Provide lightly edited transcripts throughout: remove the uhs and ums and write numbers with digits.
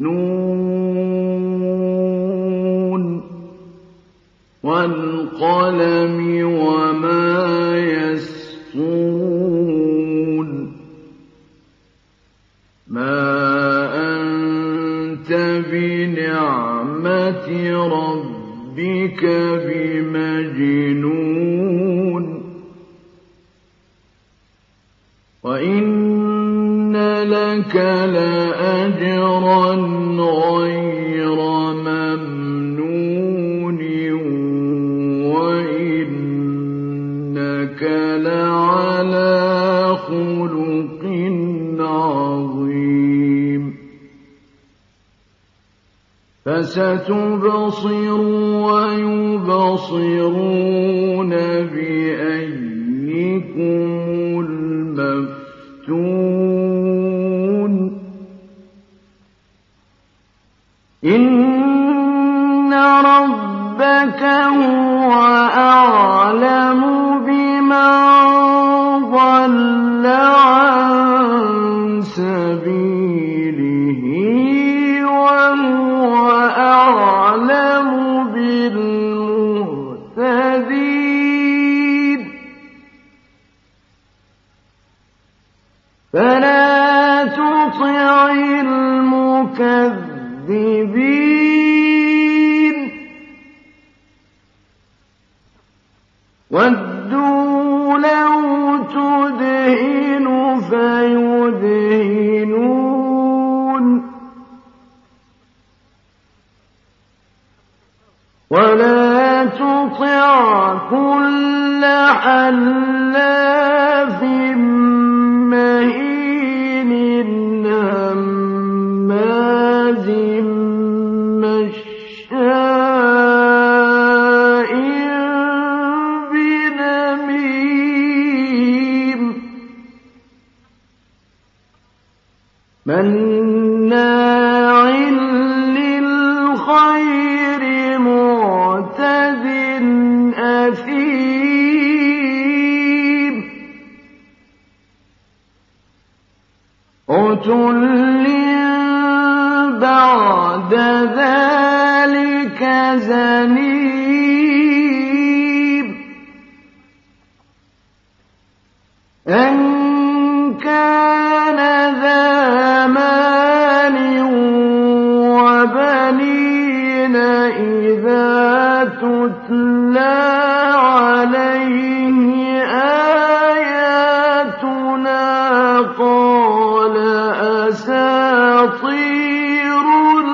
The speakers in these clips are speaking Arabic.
نون والقلم وما يسطرون ما أنت بنعمة ربك بمجنون وإن لك لأجرا غير ممنون وإنك لعلى خلق عظيم فستبصر ويبصرون بأيكم المفتون إن ربك هو أعلم بمن ضل عن سبيله وهو أعلم بالمهتدين فلا تطع المكذبين ودوا لو تدهن فيدهنون ولا تطع كل حلاف مهين هماز مشاء بنميم مناع للخير معتد أثيم عتل بعد ذلك زنيم أن كان ذا مال وبنين إذا تتلى عليه آياتنا قال أساطير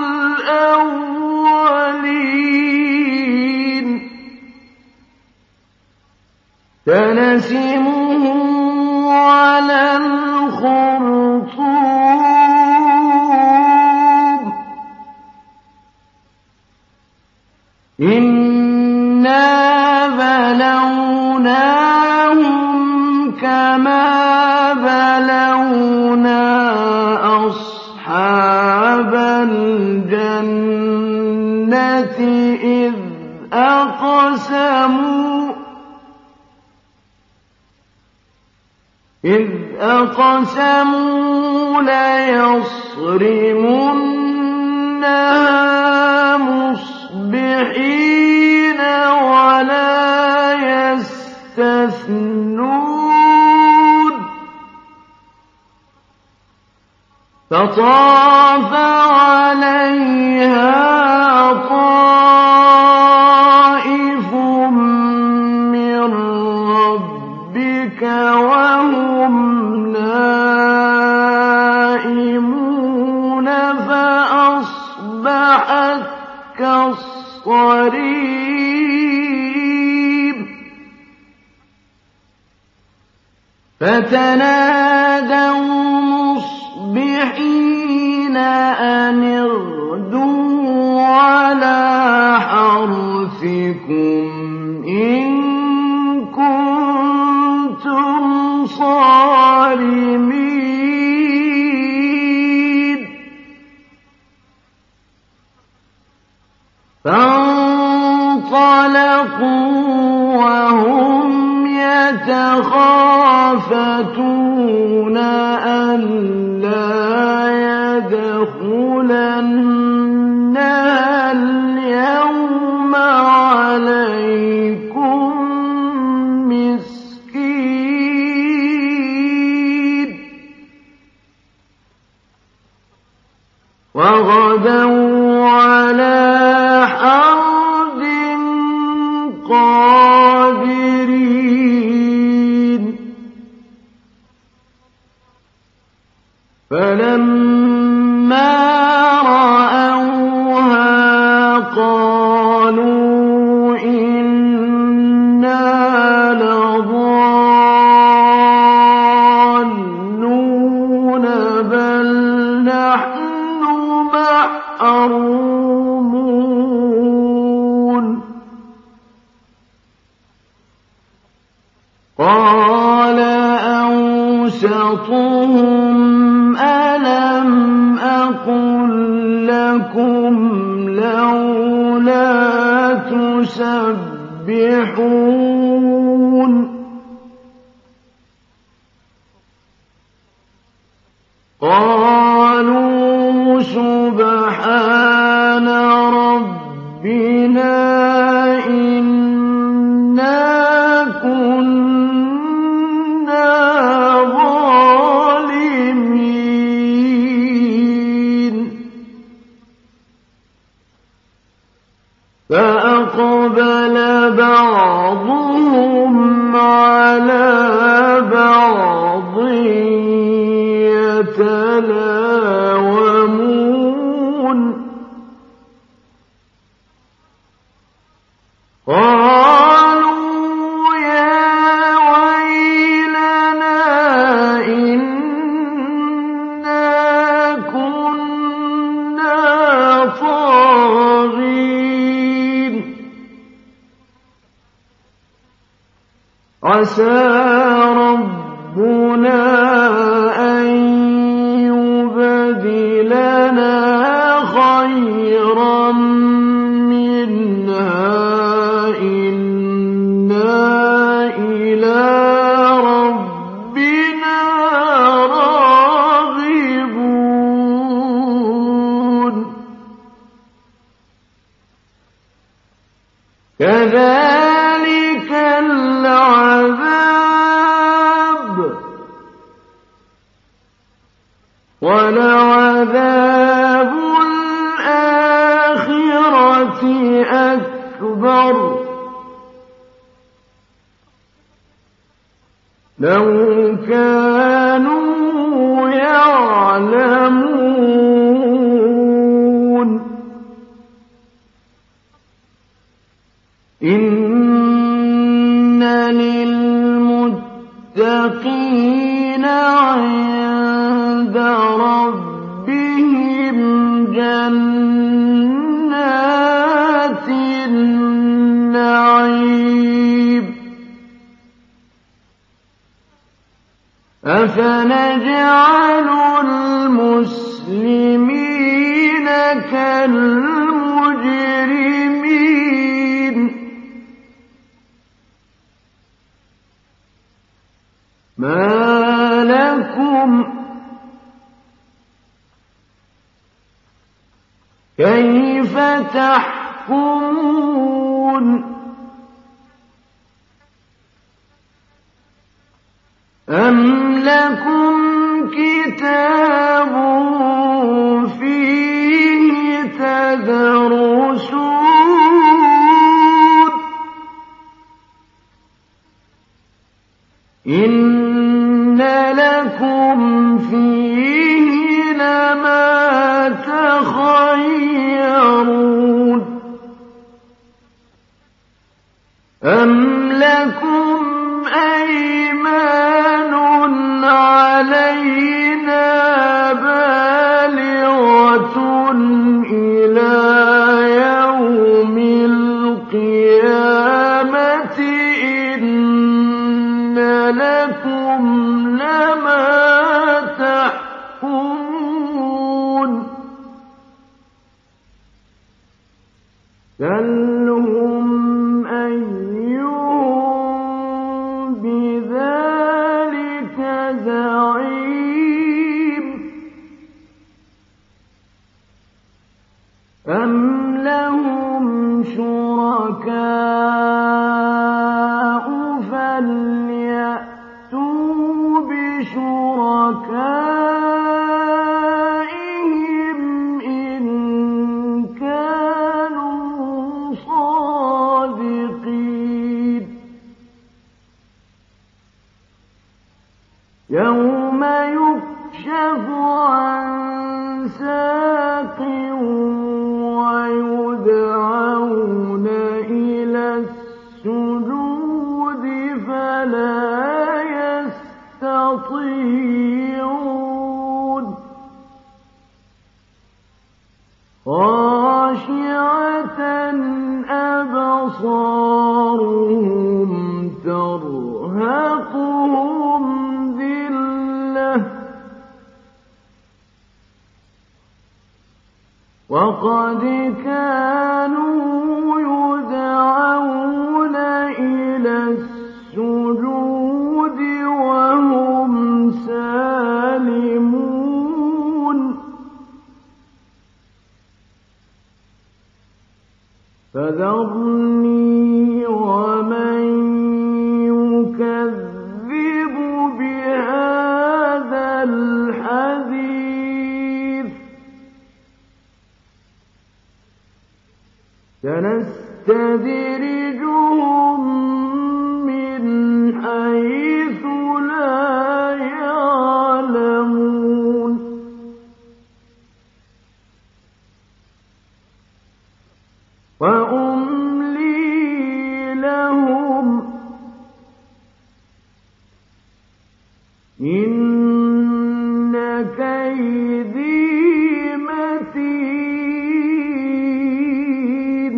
الأولين سنسمه على الخرطوم إنا بلوناهم كما بلونا أصحاب الجنة إذ أقسموا ليصرمنها مصبحين ولا يستثنون فطاف عليها طائف من ربك وهم نائمون فأصبحت كالصريم فتنادوا مصبحين أن اغدوا على حرثكم إن كنتم صارمين فانطلقوا وهم يتخافتون ألا يدخلوا لَنَدْخُلَنَّهَا الْيَوْمَ عَلَيْكُم مِّسْكِينًا وَغَدَوْا عَلَىٰ حَرْدٍ قَادِرِينَ فَلَمَّا رَأَوْهَا قَالُوا إِنَّا لَضَالُّونَ بَلْ نَحْنُ مَحْرُومُونَ قَالَ أَوْسَطُهُمْ أَلَمْ أَقُل لَّكُمْ لَوْلَا تُسَبِّحُونَ قَالُوا سُبْحَانَ رَبِّنَا إِنَّا كُنَّا ظَالِمِينَ فَأَقْبَلَ بَعْضُهُمْ عَلَىٰ بَعْضٍ يَتَلَاوَمُونَ قَالُوا يَا وَيْلَنَا إِنَّا كُنَّا طَاغِينَ عَسَىٰ رَبُّنَا أَن يُبْدِلَنَا خَيْرًا مِّنْهَا إِنَّا إِلَىٰ رَبِّنَا رَاغِبُونَ كَذَٰلِكَ الْعَذَابُ وَلَعَذَابُ الْآخِرَةِ أَكْبَرُ لَوْ كَانُوا يَعْلَمُونَ إِنَّ لِلْمُتَّقِينَ عِندَ رَبِّهِمْ جَنَّاتِ النَّعِيمِ أَفَنَجْعَلُ الْمُسْلِمِينَ كَالْمُجْرِمِينَ مَا لَكُمْ كَيْفَ تَحْكُمُونَ أَمْ لَكُمْ كِتَابٌ فِيهِ تَدْرُسُونَ إِنَّ لَكُمْ فِيهِ لَمَا تَخَيَّرُونَ أَمْ لَكُمْ أَيْمَانٌ عَلَيْنَا بَالِغَةٌ إِلَىٰ يَوْمِ الْقِيَامَةِ إِنَّ لَكُمْ لَمَا تَحْكُمُونَ سَلْهُمْ أَيُّهُم بِذَٰلِكَ زَعِيمٌ أَمْ لَهُمْ شُرَكَاءُ فَلْيَأْتُوا بِشُرَكَائِهِمْ إِن كَانُوا صَادِقِينَ يَوْمَ يُكْشَفُ عَن سَاقٍ وَيُدْعَوْنَ إِلَى السُّجُودِ فَلَا يَسْتَطِيعُونَ خَاشِعَةً أَبْصَارُهُمْ تَرْهَقُهُمْ ذِلَّةٌ وَقَدْ كَانُوا يُدْعَوْنَ إِلَى السُّجُودِ وَهُمْ سَالِمُونَ فَذَرْنِي وَمَن يُكَذِّبُ بِهَٰذَا الْحَدِيثِ سَنَسْتَدْرِجُهُم مِّنْ حَيْثُ لَا يَعْلَمُونَ وَأُمْلِي لَهُمْ إِنَّ كَيْدِي مَتِينٌ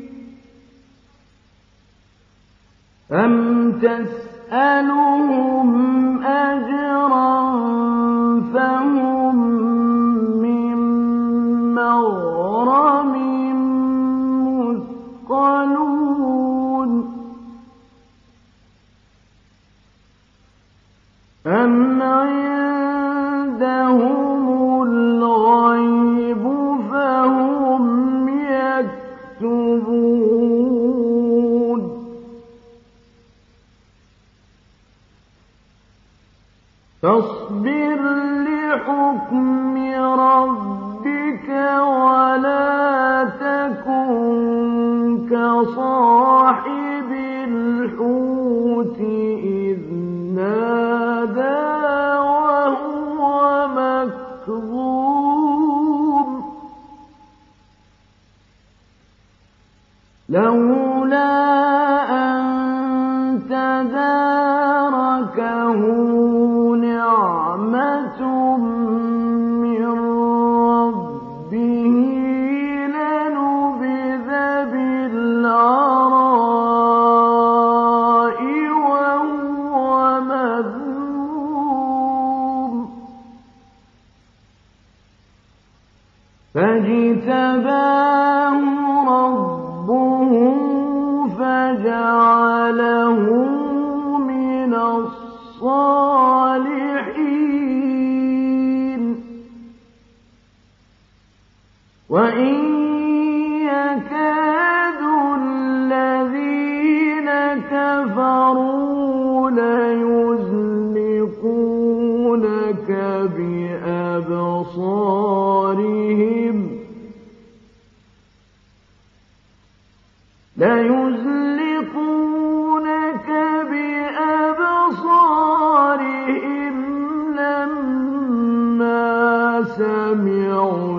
أَمْ تَسْأَلُهُمْ أَجْرًا فَهُم مِّن مَّغْرَمٍ مثقلون أَمْ عِندَهُمُ الْغَيْبُ فَهُمْ يَكْتُبُونَ فاصبر لحكم ربك ولا تكن كصاحب الحوت إذ نادى وهو مكظوم لولا أن تداركه نعمة من ربه لنبذ بالعراء وهو مذموم فاجتباه ربه فجعله من الصالحين وإن يكاد الذين كفروا ليزلقونك بأبصارهم لما سمعوا